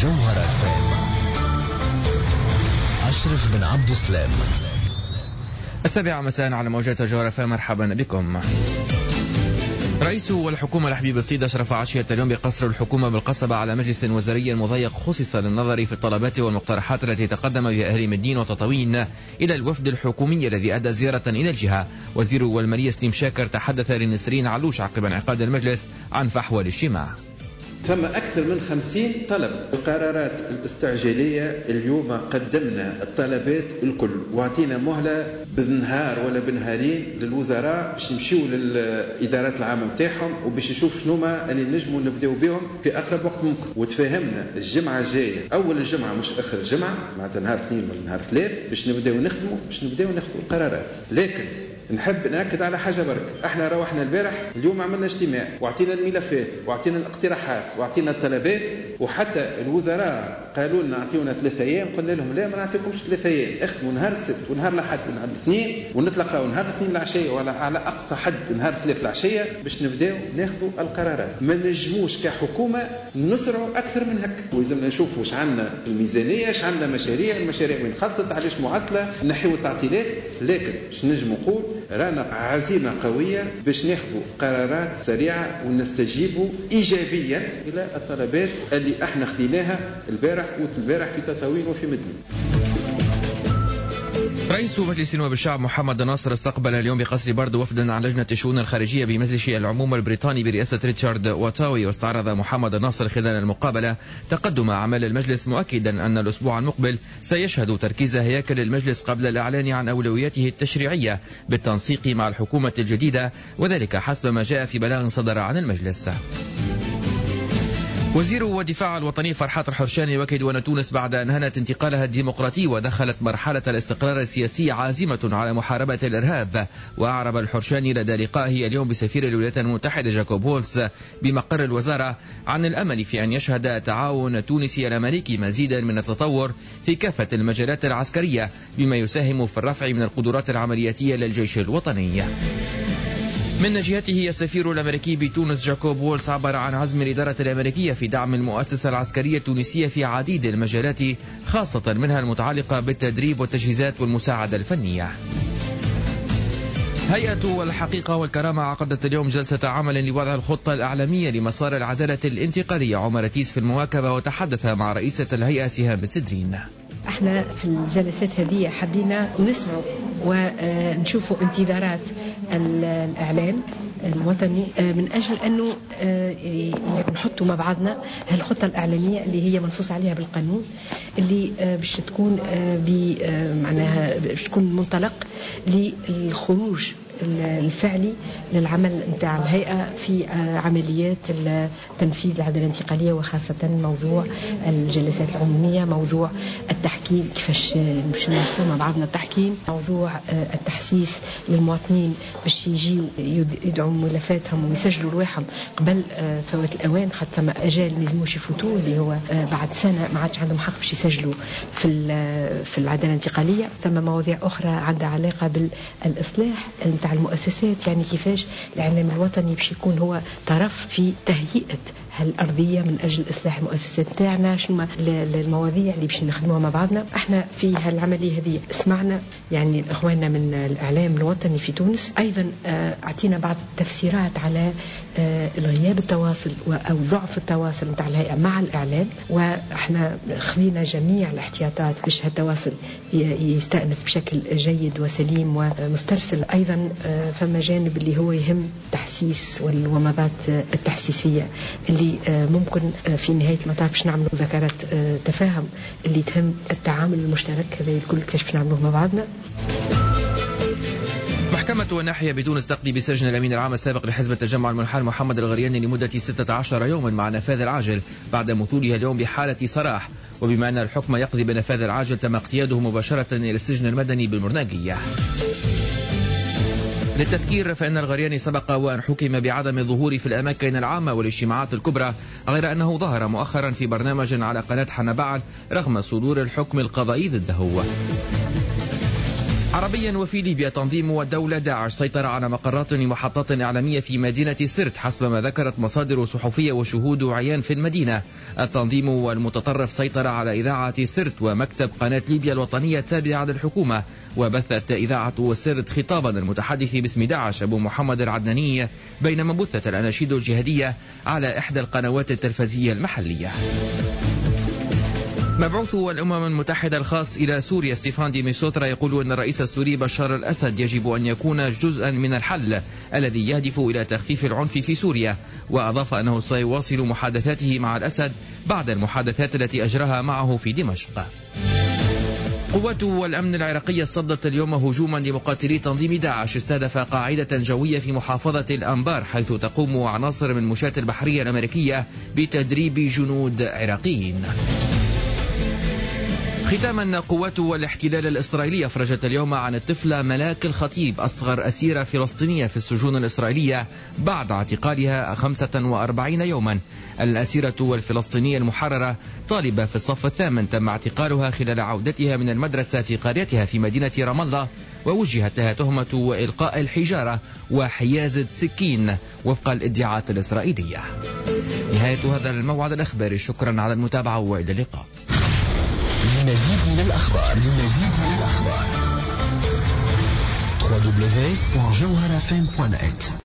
جوهر FM. أشرف بن عبد السلام. 7 مساء على موجات جوهر FM. مرحبا بكم. رئيس الحكومة الحبيب السيد أشرف عشية اليوم بقصر الحكومة بالقصبة على مجلس وزاري مضيق خصص للنظر في الطلبات والمقترحات التي تقدم بها أهل مدين وتطاوين إلى الوفد الحكومي الذي أدى زيارة إلى الجهة. وزير والمالية سليم شاكر تحدث لنسرين علوش عقب انعقاد المجلس عن فحوى الاجتماع. ثم أكثر من 50 طلب. القرارات الاستعجالية اليوم قدمنا الطلبات الكل وعطينا مهلة بنهار ولا بنهارين للوزراء باش يمشيوا للإدارات العامة متاعهم وباش يشوف شنو ما اللي نجموا نبداو بهم في أقرب وقت ممكن. وتفاهمنا الجمعة الجاية أول الجمعة مش آخر الجمعة معناتها نهار 2 ولا نهار 3 باش نبداو نخدموا باش نبداو ناخذوا القرارات. لكن نحب نأكد على حاجة برك، احنا روحنا البارح اليوم عملنا اجتماع وعطينا الملفات وعطينا الاقتراحات وعطينا الطلبات، وحتى الوزراء قالوا لنا اعطيونا 3 أيام، قلنا لهم لا ما نعطيكمش 3 أيام، اخدموا نهار السبت ونهار الاحد ونهار الاثنين ونتلقاو نهار الاثنين العشية ولا على اقصى حد نهار الثلاث العشية باش نبداو ناخذوا القرارات. ما نجموش كحكومة نسرعوا اكثر من هكا، ولازمنا نشوفوا واش عندنا في الميزانية، اش عندنا مشاريع، المشاريع وين خلطت، علاش معطلة، نحيو التعطيلات. لكن باش نجم نقول رانا عزيمة قوية باش ناخذوا قرارات سريعة ونستجيبوا إيجابيا إلى الطلبات اللي احنا خديناها البارح في تطاوين وفي مدينة. رئيس مجلس نواب الشعب محمد ناصر استقبل اليوم بقصر برد وفدا عن لجنة الشؤون الخارجية بمجلس العموم البريطاني برئاسة ريتشارد واتاوي. واستعرض محمد ناصر خلال المقابلة تقدم أعمال المجلس، مؤكدا أن الأسبوع المقبل سيشهد تركيز هياكل المجلس قبل الإعلان عن أولوياته التشريعية بالتنسيق مع الحكومة الجديدة، وذلك حسب ما جاء في بلاغ صدر عن المجلس. وزير والدفاع الوطني فرحات الحرشاني يؤكد أن تونس بعد أن هنت انتقالها الديمقراطي ودخلت مرحلة الاستقرار السياسي عازمة على محاربة الإرهاب. وأعرب الحرشاني لدى لقائه اليوم بسفير الولايات المتحدة جاكوب وولز بمقر الوزارة عن الأمل في أن يشهد التعاون التونسي الأمريكي مزيدا من التطور في كافة المجالات العسكرية، بما يساهم في الرفع من القدرات العملياتية للجيش الوطني. من جهته السفير الأمريكي بتونس جاكوب وولز عبر عن عزم الإدارة الأمريكية في دعم المؤسسة العسكرية التونسية في عديد المجالات، خاصة منها المتعلقة بالتدريب والتجهيزات والمساعدة الفنية. هيئة الحقيقة والكرامة عقدت اليوم جلسة عمل لوضع الخطة الإعلامية لمسار العدالة الانتقالية. عمر تيس في المواكبة وتحدث مع رئيسة الهيئة سهام السدرين. احنا في الجلسات هذه حبينا نسمع ونشوفوا انتظارات الإعلام الوطني من أجل أنه نحطوا مع بعضنا هالخطة الإعلامية اللي هي منصوص عليها بالقانون، اللي باش تكون معناها باش تكون منطلق للخروج الفعلي للعمل نتاع الهيئة في عمليات تنفيذ العدالة الانتقالية، وخاصة موضوع الجلسات العمومية، موضوع التحكيم كيفاش باش نمارسوا مع بعضنا التحكيم، موضوع التحسيس للمواطنين باش يجيوا يدعوا ملفاتهم ويسجلوا رواحهم قبل فوات الأوان، حتى ما أجال ما يلزموش يفوتوا اللي هو بعد سنة ما عادش عندهم حق باش يسجلوا في العدالة الانتقالية. ثم مواضيع أخرى عندها علاقة بالإصلاح نتاع المؤسسات، يعني كيفاش الإعلام الوطني باش يكون هو طرف في تهيئة هالأرضية من أجل إصلاح المؤسسات تاعنا، شنو المواضيع اللي باش نخدموها مع بعضنا. احنا في هالعملية هذه سمعنا يعني إخواننا من الإعلام الوطني في تونس، أيضا أعطينا بعض التفسيرات على الغياب التواصل أو ضعف التواصل نتاع الهيئة مع الإعلام، وإحنا خذينا جميع الاحتياطات باش هالتواصل يستأنف بشكل جيد وسليم ومسترسل. أيضا فما جانب اللي هو يهم تحسيس والومضات التحسيسية اللي ممكن في نهاية المطاف باش نعملوا ذكرات تفاهم اللي تهم التعامل المشترك، هذا الكل كيفاش باش نعملوه مع بعضنا. محكمة الناحية بتونس تقضي بسجن الأمين العام السابق لحزب التجمع المنحل محمد الغرياني لمدة 16 يوما مع نفاذ العاجل بعد مثولها اليوم بحالة سراح. وبما أن الحكم يقضي بنفاذ العاجل تم اقتياده مباشرة إلى السجن المدني بالمرناقية. للتذكير فإن الغرياني سبق وأن حكم بعدم الظهور في الأماكن العامة والاجتماعات الكبرى، غير أنه ظهر مؤخرا في برنامج على قناة حنبعل رغم صدور الحكم القضائي ضده. عربيا وفي ليبيا، تنظيم الدولة داعش سيطر على مقرات ومحطات إعلامية في مدينة سرت حسب ما ذكرت مصادر صحفية وشهود عيان في المدينة. التنظيم والمتطرف سيطر على إذاعة سرت ومكتب قناة ليبيا الوطنية التابعة للحكومة. وبثت إذاعة سرت خطابا المتحدث باسم داعش أبو محمد العدناني، بينما بثت الأناشيد الجهادية على إحدى القنوات التلفزية المحلية. مبعوث الأمم المتحدة الخاص إلى سوريا ستيفان دي ميسوترا يقول أن الرئيس السوري بشار الأسد يجب أن يكون جزءا من الحل الذي يهدف إلى تخفيف العنف في سوريا، وأضاف أنه سيواصل محادثاته مع الأسد بعد المحادثات التي أجراها معه في دمشق. قوات الأمن العراقية صدت اليوم هجوما لمقاتلي تنظيم داعش استهدف قاعدة جوية في محافظة الأنبار، حيث تقوم عناصر من مشاة البحرية الأمريكية بتدريب جنود عراقيين. ختاما، قوات الاحتلال الإسرائيلي أفرجت اليوم عن الطفلة ملاك الخطيب، أصغر أسيرة فلسطينية في السجون الإسرائيلية بعد اعتقالها 45 يوما. الأسيرة الفلسطينية المحررة طالبة في الصف الثامن تم اعتقالها خلال عودتها من المدرسة في قريتها في مدينة رام الله، ووجهت لها تهمة إلقاء الحجارة وحيازة سكين وفق الادعاءات الإسرائيلية. نهاية هذا الموعد الأخباري، شكرا على المتابعة وإلى اللقاء. لمزيد من الأخبار www.jawharafm.net